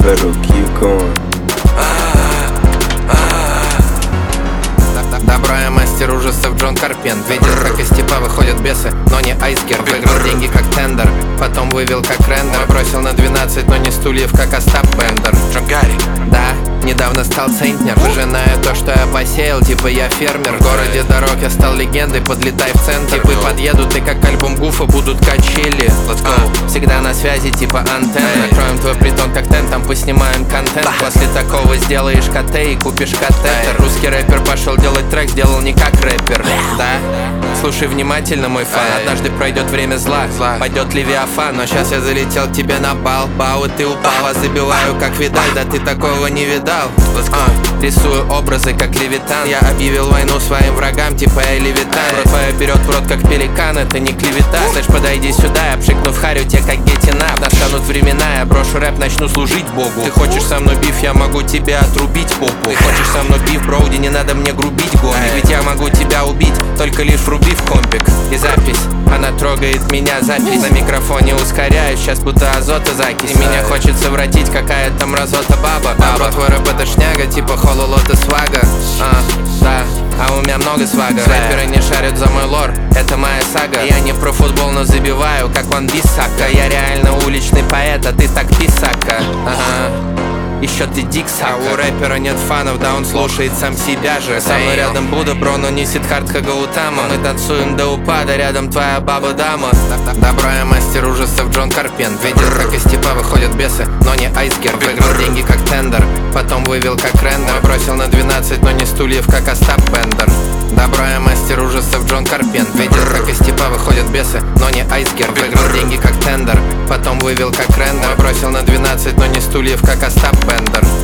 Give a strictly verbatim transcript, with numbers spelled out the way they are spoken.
pedal, keep going. Добро я мастер ужасов Джон Карпент. Видел, как из типа выходят бесы, но не айсгер. Выиграл деньги как тендер, потом вывел как рендер. Бросил на двенадцать, но не стульев, как Остап Бендер. Джон Гарри. Да, недавно стал центнер. Пожиная то, что я посеял, типа я фермер. В городе дорог я стал легендой, подлетай в центр. Типы подъедут и как альбом Гуфа будут качели. Let's go. Всегда на связи, типа антенна. Накроем твой притон как тент, там поснимаем контент. После такого сделаешь КТ и купишь катетер. Русский рэпер пошел делать трек, сделал не как рэпер. Да? Слушай внимательно, мой фан. Однажды пройдет время зла, пойдет Левиафан. Но сейчас я залетел к тебе на бал. Бау, ты упал, а забиваю как Видаль. Да ты такого не видал. а, Рисую образы как Левитан. Я объявил войну своим врагам, типа я Левитан. Рот твоя берет в рот как пеликан, это не клевета. Слышь, подойди сюда, я пшикну в харю те как гетина. Настанут времена, я брошу рэп, начну служить Богу. Ты хочешь со мной биф, я могу тебя отрубить попу. Ты хочешь со мной биф, броуди, не надо мне грубить гомик. Ведь я могу тебя убить, только лишь врубив компик. И запись, она трогает меня, запись. На микрофоне ускоряюсь, сейчас будто азота закись. И меня хочет совратить какая-то мразота баба. Баба, твой рэп это шняга, типа хололота свага. А, да, а у меня много свага. Рэперы не шарят за мой лор, это моя сага. Я не про футбол, но забиваю, как Ван Бисака. Я реально уличный поэт, а ты так писака. Ага. Еще ты диксака. А у рэпера нет фанов, да он слушает сам себя же. Со мной рядом Будда, бро, но не Сиддхартха Гаутама. Мы танцуем до упада, рядом твоя баба-дама. Добро я мастер ужасов Джон Карпент. Видел, как из типа выходят бесы, но не айсгер. Выиграл деньги как тендер, потом вывел как рендер. Бросил на двенадцать, но не стульев, как Остап Бендер. Добро я мастер ужасов Джон Карпент. Видел, как из типа выходят бесы, но не айсгер. Выиграл деньги как тендер, потом вывел как рендер. Бросил на двенадцать, но не стульев, как Остап Бендер.